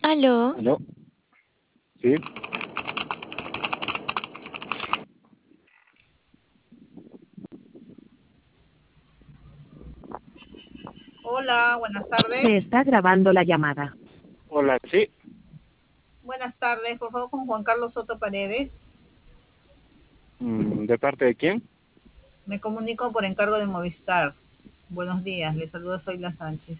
Aló, ¿Aló? Sí. Hola, buenas tardes. Se está grabando la llamada. Hola, sí. Buenas tardes, por favor, con Juan Carlos Soto Paredes. ¿De parte de quién? Me comunico por encargo de Movistar. Buenos días, les saludo, soy La Sánchez.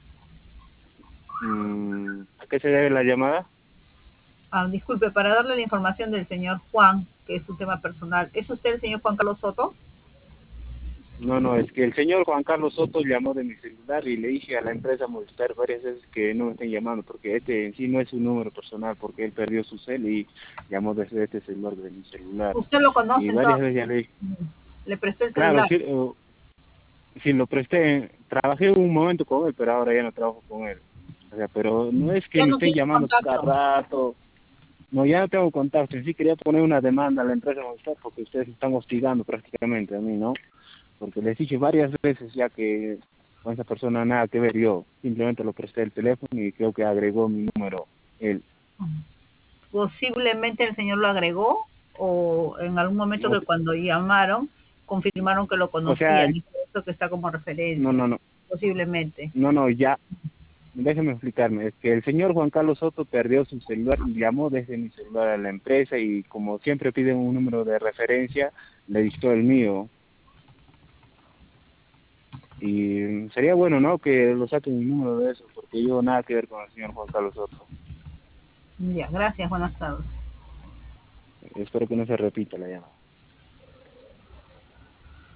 ¿A qué se debe la llamada? Disculpe, para darle la información del señor Juan, que es un tema personal. ¿Es usted el señor Juan Carlos Soto? No, es que el señor Juan Carlos Soto llamó de mi celular y le dije a la empresa Movistar varias veces que no me estén llamando porque este en sí no es un número personal porque él perdió su cel y llamó desde este celular de mi celular. ¿Usted lo Y conoce varias entonces? veces ya le dije, Le prestó el claro, celular. sí, sí lo presté, trabajé un momento con él, pero ahora ya no trabajo con él. O sea, pero no es que Ya me no estén tiene llamando cada contacto. rato. No, ya no tengo contacto. Sí quería poner una demanda a la empresa Movistar porque ustedes están hostigando prácticamente a mí, ¿no? Porque les dije varias veces ya que con esa persona nada que ver yo. Simplemente lo presté el teléfono y creo que agregó mi número él. Posiblemente el señor lo agregó o en algún momento No, que cuando llamaron confirmaron que lo o sea, conocían y por eso que está como no, referencia. no, no, Posiblemente. no, ya, déjeme explicarme. Es que el señor Juan Carlos Soto perdió su celular y llamó desde mi celular a la empresa y como siempre piden un número de referencia, le dictó el mío. Y sería bueno, ¿no? Que lo saquen el número de eso, porque yo nada que ver con el señor Juan Carlos Soto. Ya, gracias, buenas tardes. Espero que no se repita la llamada.